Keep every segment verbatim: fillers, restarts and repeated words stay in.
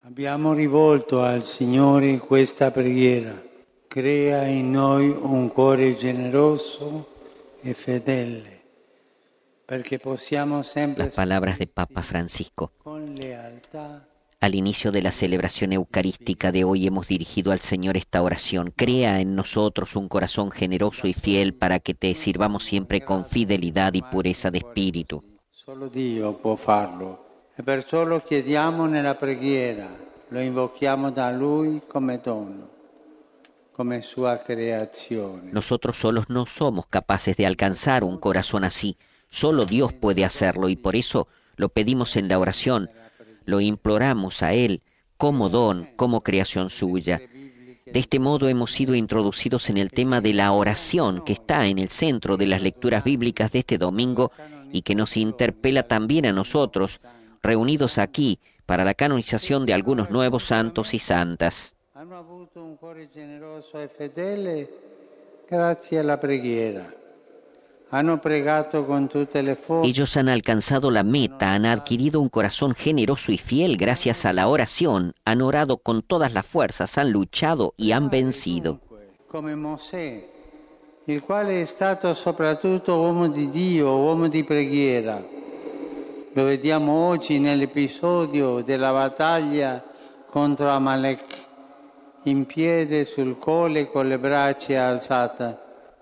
Abbiamo rivolto al Signore questa preghiera. Crea in noi un cuore generoso e fedele, perché possiamo sempre Las palabras de Papa Francisco. con lealtà. Al inicio de la celebración eucarística de hoy hemos dirigido al Señor esta oración. Crea en nosotros un corazón generoso y fiel para que te sirvamos siempre con fidelidad y pureza de espíritu. Solo Dio può farlo e perciò lo chiediamo nella preghiera, lo invochiamo da Lui come dono, come sua creazione. Nosotros solos no somos capaces de alcanzar un corazón así. Solo Dios puede hacerlo y por eso lo pedimos en la oración. Lo imploramos a Él como don, como creación suya. De este modo hemos sido introducidos en el tema de la oración que está en el centro de las lecturas bíblicas de este domingo y que nos interpela también a nosotros, reunidos aquí para la canonización de algunos nuevos santos y santas. Hanno avuto un cuore generoso e fedele grazie alla preghiera. Hanno pregato con tutte le forze. Ellos han alcanzado la meta, han adquirido un corazón generoso y fiel gracias a la oración, han orado con todas las fuerzas, han luchado y han vencido. Come Mosè, il quale è stato soprattutto uomo di Dio, uomo di preghiera. Lo vediamo oggi nell'episodio della battaglia contro Amalek, in piedi sul colle con le braccia alzate.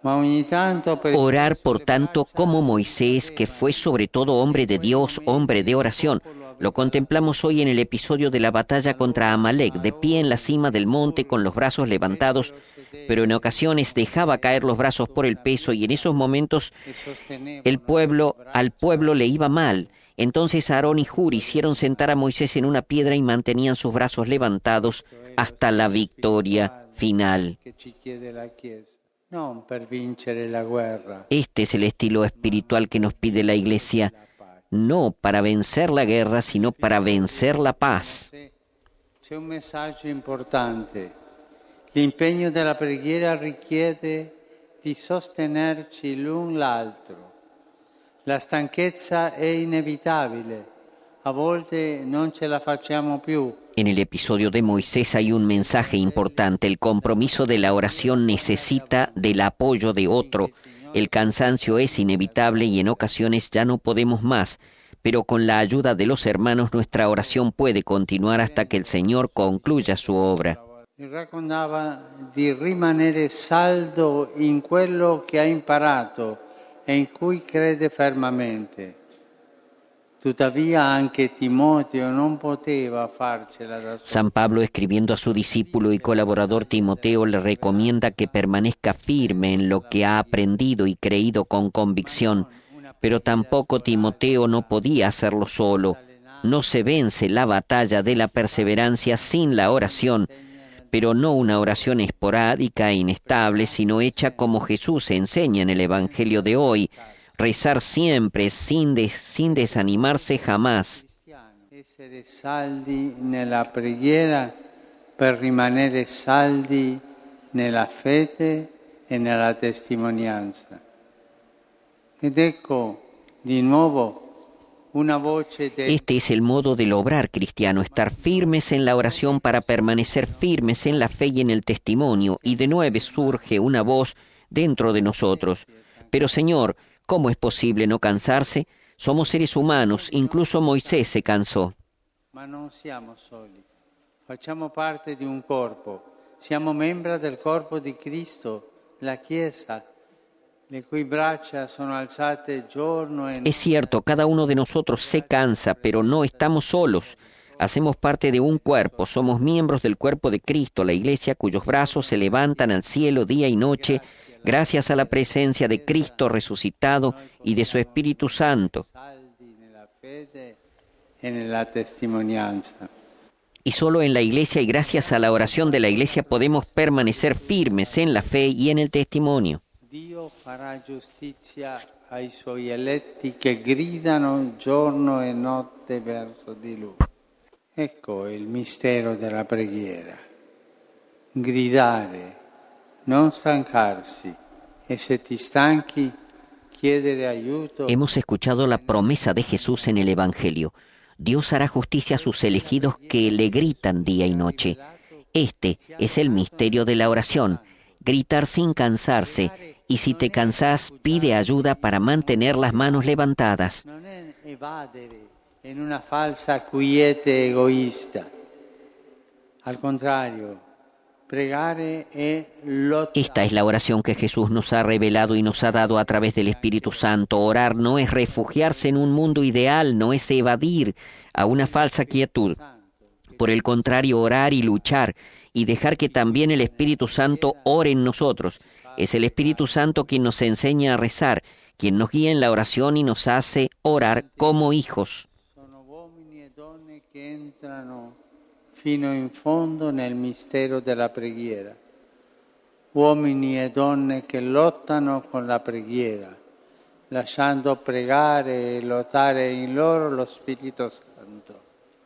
Orar, por tanto, como Moisés, que fue sobre todo hombre de Dios, hombre de oración. Lo contemplamos hoy en el episodio de la batalla contra Amalek, de pie en la cima del monte con los brazos levantados, pero en ocasiones dejaba caer los brazos por el peso y en esos momentos el pueblo, al pueblo le iba mal. Entonces Aarón y Hur hicieron sentar a Moisés en una piedra y mantenían sus brazos levantados hasta la victoria final. Este es el estilo espiritual que nos pide la Iglesia, no para vencer la guerra, sino para vencer la paz. C'è un messaggio importante. L'impegno della preghiera richiede di sostenerci l'un l'altro. La stanchezza è inevitabile. A volte non ce la facciamo più. En el episodio de Moisés hay un mensaje importante. El compromiso de la oración necesita del apoyo de otro. El cansancio es inevitable y en ocasiones ya no podemos más, pero con la ayuda de los hermanos nuestra oración puede continuar hasta que el Señor concluya su obra. Raccontava di rimanere saldo in quello che ha imparato e in cui crede fermamente. Tuttavia anche Timoteo non poteva farcela da solo. San Pablo, escribiendo a su discípulo y colaborador Timoteo, le recomienda que permanezca firme en lo que ha aprendido y creído con convicción, pero tampoco Timoteo no podía hacerlo solo. No se vence la batalla de la perseverancia sin la oración, pero no una oración esporádica e inestable, sino hecha como Jesús enseña en el Evangelio de hoy. Rezar siempre, sin, des, sin desanimarse jamás. Essere saldi nella preghiera per rimanere saldi nella fede e nella testimonianza. Ed ecco, di nuovo, una voce de... Este es el modo del obrar cristiano, estar firmes en la oración para permanecer firmes en la fe y en el testimonio. Y de nuevo surge una voz dentro de nosotros. Pero Señor, ¿cómo es posible no cansarse? Somos seres humanos, incluso Moisés se cansó. Ma non siamo soli. Facciamo parte di un corpo. Siamo membri del corpo di Cristo, la Chiesa, le cui braccia sono alzate giorno e notte. Es cierto, cada uno de nosotros se cansa, pero no estamos solos. Hacemos parte de un cuerpo, somos miembros del cuerpo de Cristo, la Iglesia cuyos brazos se levantan al cielo día y noche, gracias a la presencia de Cristo resucitado y de su Espíritu Santo. Y solo en la Iglesia y gracias a la oración de la Iglesia podemos permanecer firmes en la fe y en el testimonio. Dio farà giustizia ai suoi eletti che gridano giorno e notte verso di lui. Ecco il mistero della preghiera. Gridare, non stancarsi, e se ti stanchi, chiedere aiuto. Hemos escuchado la promesa de Jesús en el Evangelio. Dios hará justicia a sus elegidos que le gritan día y noche. Este es el misterio de la oración, gritar sin cansarse, y si te cansás, pide ayuda para mantener las manos levantadas. No es evadere en una falsa quiete egoísta. Al contrario, pregare es lottare. Esta es la oración que Jesús nos ha revelado y nos ha dado a través del Espíritu Santo. Orar no es refugiarse en un mundo ideal, no es evadir a una falsa quietud. Por el contrario, orar y luchar y dejar que también el Espíritu Santo ore en nosotros. Es el Espíritu Santo quien nos enseña a rezar, quien nos guía en la oración y nos hace orar como hijos. Sono uomini e donne che entrano fino in fondo nel mistero della preghiera. Uomini e donne che lottano con la preghiera, lasciando pregare e lottare in loro lo Spirito Santo.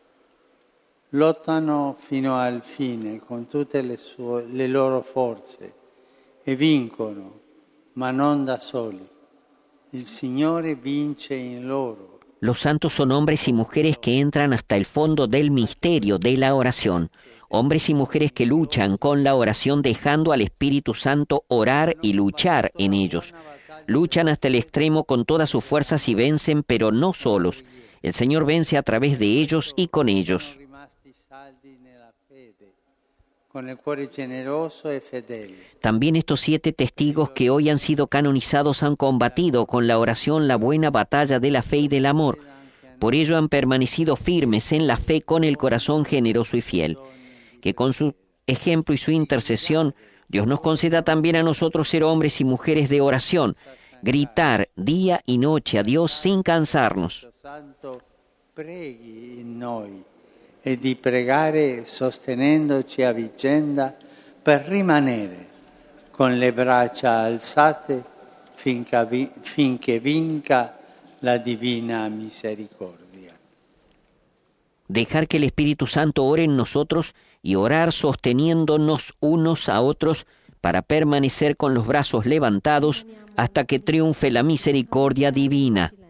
Lottano fino al fine con tutte le, sue, le loro forze e vincono, ma non da soli. Il Signore vince in loro. Los santos son hombres y mujeres que entran hasta el fondo del misterio de la oración. Hombres y mujeres que luchan con la oración dejando al Espíritu Santo orar y luchar en ellos. Luchan hasta el extremo con todas sus fuerzas y vencen, pero no solos. El Señor vence a través de ellos y con ellos. También estos siete testigos que hoy han sido canonizados han combatido con la oración la buena batalla de la fe y del amor. Por ello han permanecido firmes en la fe con el corazón generoso y fiel. Que con su ejemplo y su intercesión, Dios nos conceda también a nosotros ser hombres y mujeres de oración, gritar día y noche a Dios sin cansarnos. E di pregare sostenendoci a vicenda per rimanere con le braccia alzate finché, finché vinca la divina misericordia. Dejar que el Espíritu Santo ore en nosotros y orar sosteniéndonos unos a otros para permanecer con los brazos levantados hasta que triunfe la misericordia divina.